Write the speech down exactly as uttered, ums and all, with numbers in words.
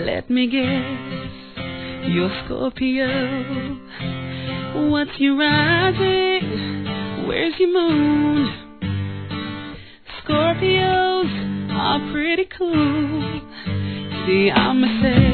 Let me guess, you're Scorpio. What's your rising? Where's your moon? Scorpios are pretty cool. See, I'ma say